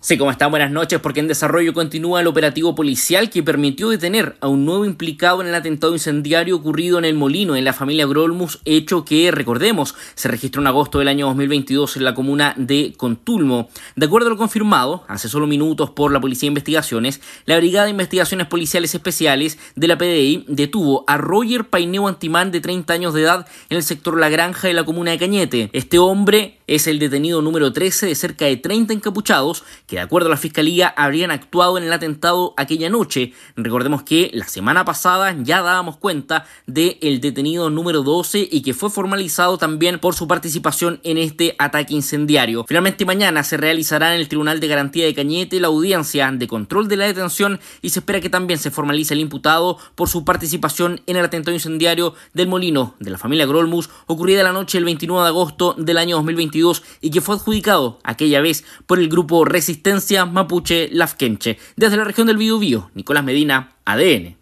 Sí, ¿cómo están? Buenas noches, porque en desarrollo continúa el operativo policial que permitió detener a un nuevo implicado en el atentado incendiario ocurrido en El Molino, en la familia Grolmus, hecho que, recordemos, se registró en agosto del año 2022 en la comuna de Contulmo. De acuerdo a lo confirmado, hace solo minutos por la Policía de Investigaciones, la Brigada de Investigaciones Policiales Especiales de la PDI detuvo a Roger Paineo Antimán, de 30 años de edad, en el sector La Granja de la comuna de Cañete. Este hombre es el detenido número 13 de cerca de 30 encapuchados que, de acuerdo a la Fiscalía, habrían actuado en el atentado aquella noche. Recordemos que la semana pasada ya dábamos cuenta del detenido número 12 y que fue formalizado también por su participación en este ataque incendiario. Finalmente, mañana se realizará en el Tribunal de Garantía de Cañete la audiencia de control de la detención y se espera que también se formalice el imputado por su participación en el atentado incendiario del Molino de la familia Grolmus, ocurrida la noche del 29 de agosto del año 2022 y que fue adjudicado aquella vez por el grupo Resistencia Mapuche Lafkenche. Desde la región del Biobío, Nicolás Medina, ADN.